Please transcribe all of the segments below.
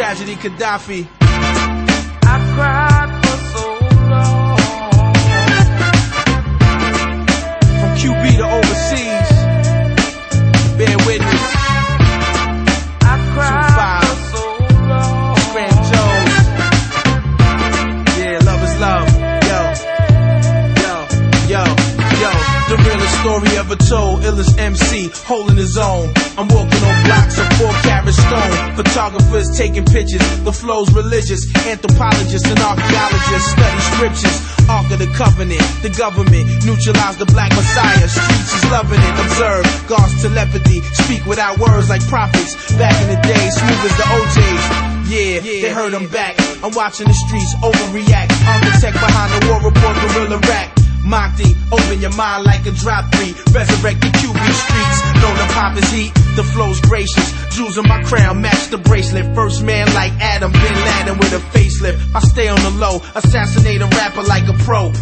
Tragedy Gaddafi. I cried for so long. From QB to overseas, bear witness. I cried for so long. Graham Jones. Yeah, love is love. Yo, the realest story ever told. Illest MC, holding his own. I'm walking on blocks of 4-carat stone. Photographers taking pictures. The flow's religious. Anthropologists and archaeologists study scriptures. Ark of the Covenant. The government neutralized the black messiah. Streets is loving it. Observe God's telepathy. Speak without words like prophets. Back in the day, smooth as the OJs. Yeah, they heard I'm back. I'm watching the streets overreact. Architect behind the war report, guerrilla rap. Machdi, open your mind like a drop 3. Resurrect the QB streets. Know the pop is heat, the flow's gracious. Jewels on my crown, match the bracelet. First man like Adam, Bin Laden with a facelift. I stay on the low, assassinate a rapper like a pro.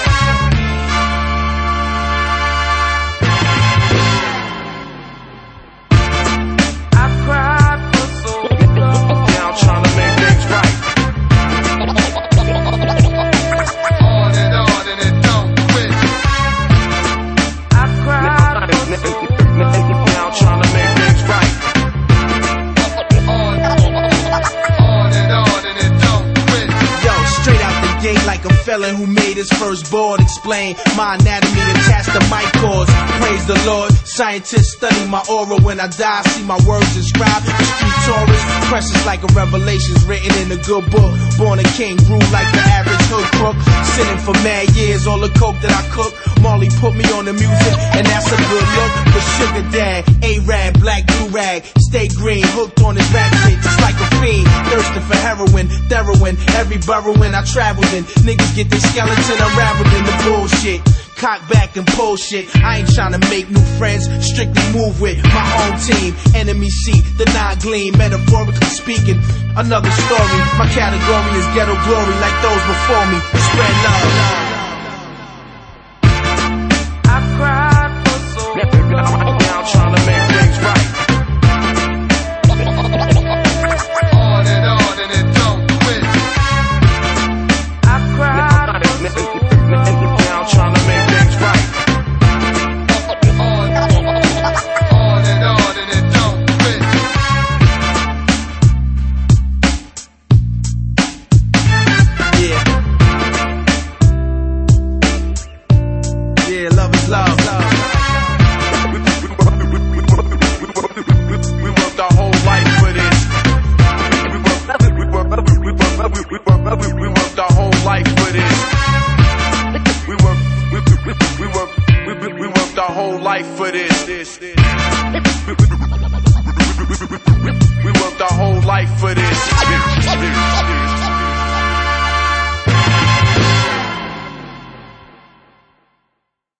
I cried for so long. Now I'm trying to make things right. Like a felon who made his first board. Explain my anatomy attached to mic cords. Praise the Lord. Scientists study my aura when I die. See my words inscribed. The street tourist. Precious like a revelations written in a good book. Born a king, grew like the average hood crook. Sinning for mad years, all the coke that I cook. Marley put me on the music, and that's a good look. For Sugar Dad, A-Rad, Black Do-Rag. Stay green, hooked on his rap shit just like a fiend. Thirsting for heroin, Theroin. Every borough when I traveled in. Niggas get their skeleton unraveled in the bullshit. Cock back and pull shit. I ain't tryna make new friends, strictly move with my home team. Enemy see the night gleam, metaphorically speaking. Another story, my category is ghetto glory like those before me. Spread love. I cried for so long. Now I'm tryna make things right. On and it don't quit. I cried for so long. Now I'm tryna make things right. On and it don't quit. Yeah, love is love. We worked our whole life for this. We worked our whole life for this. We worked our whole life for this. We worked our whole life for this.